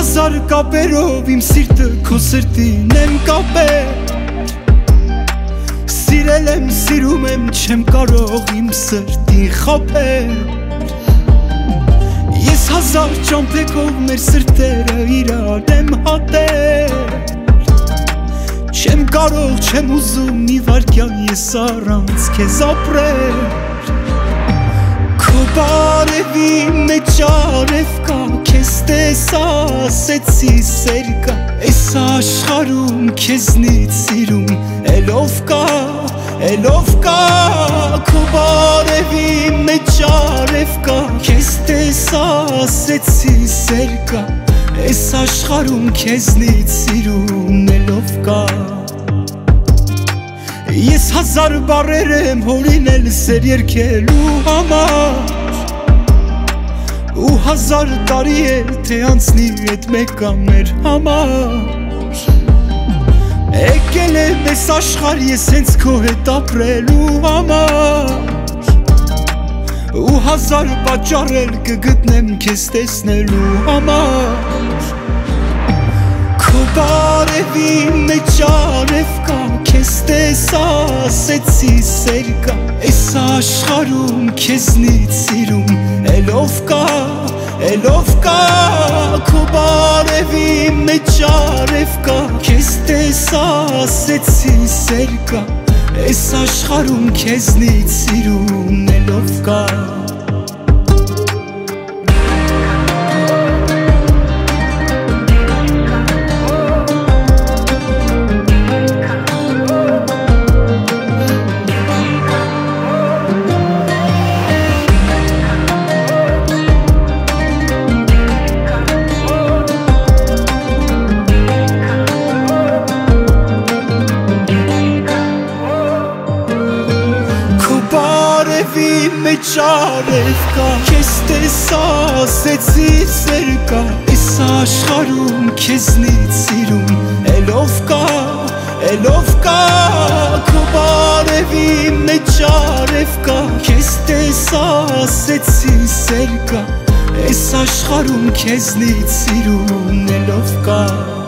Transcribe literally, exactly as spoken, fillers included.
հազար կապերով իմ սիրտը քո սրտին եմ կապել Սիրել եմ, սիրում եմ, չեմ կարող իմ սրտին խաբել Ես հազար ճամփեքով մեր սրտերը իրար եմ հատել Չեմ կարող, չեմ ուզում մի վարկյան ես առանց քեզ ապրել Քո բարևի մեջ արև կա, քեզ տեսա ասեցի սեր կա Այս աշխարհում քեզնից սիրում էլով կա, էլով կա Քո բարևի մեջ արև կա, քեզ տեսա ասեցի սեր կա Այս աշխարհում քեզնից սիրում էլով կա Ես հազար բառեր եմ հորինել սեր երգելու համար Ու հազար տարի էլ թե անցնի էդ մեկը մեր համար Եկել եմ ես աշխարհ ես հենց քո հետ ապրելու համար Ու հազար պատճառ էլ կգտնեմ քեզ տեսնելու համար Քո բարևի մեջ արև կա, քեզ տեսա ասեցի սեր կա Այս աշխարհում քեզնից սիրում էլով կա, էլով կա Քո բարևի մեջ արև կա, քեզ տեսա ասեցի սեր կա Այս աշխարհում քեզնից սիրում էլով կա մեջ արև կա, քեզ տեսա ասեցի սեր կա Այս աշխարհում քեզնից սիրում էլով կա, էլով կա Քո բարևի մեջ արև կա, քեզ տեսա ասեցի սեր կա Այս աշխարհում քեզնից սիրում էլով կա